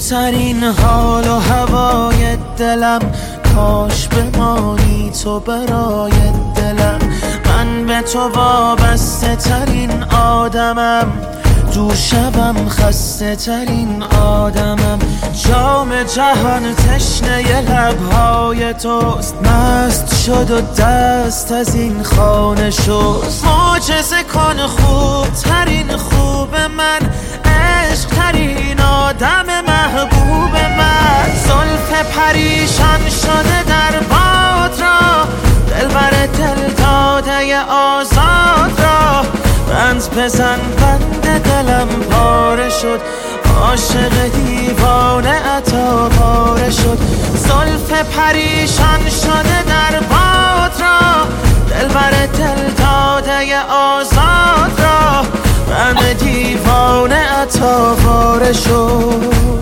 ترین حال و هوای دلم، کاش بمانی تو برای دلم. من به تو وابسته ترین آدمم، دور شبم خسته ترین آدمم. جام جهان تشنه لبهای توست، مست شد و دست از این خانه شست. معجزه کن خوب ترین خوب من، عشق ترین آدم محبوب من. زلف پریشان شده در باد را، دلبر دل داده آزاد را. بند بزن بند دلم پاره شد، عاشق دیوانه عطا پاره شد. زلف پریشان شده در باد را، دلبر دل داده آزاد را. بند دیوانه عطا پاره شد.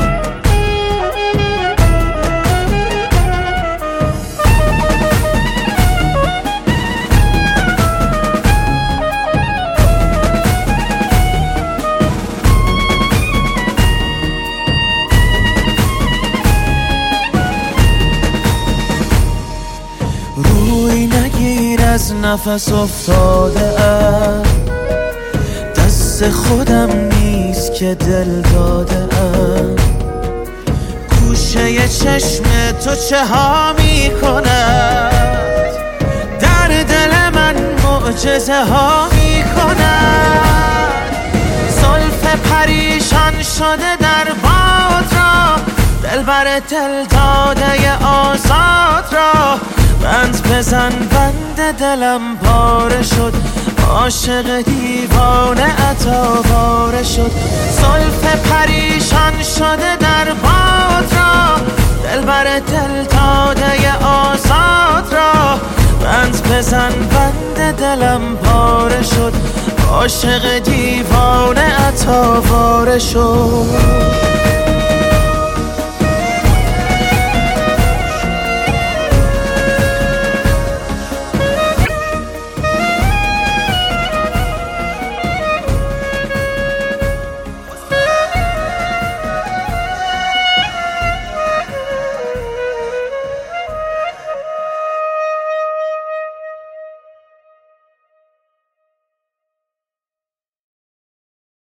روی نگیر از نفس افتاده ام، دست خودم نیست که دل داده ام. گوشه چشم تو چه ها می کند، در دل من معجزه ها می کند. زلف پریشان شده در باد را، دلبر دل داده آزاد را. بند بزن بند دلم پاره شد، عاشق دیوانه عطا پاره شد. زلف پریشان شده در باد را، دلبر دل داده آزاد را. بند بزن بند دلم پاره شد، عاشق دیوانه عطا پاره شد.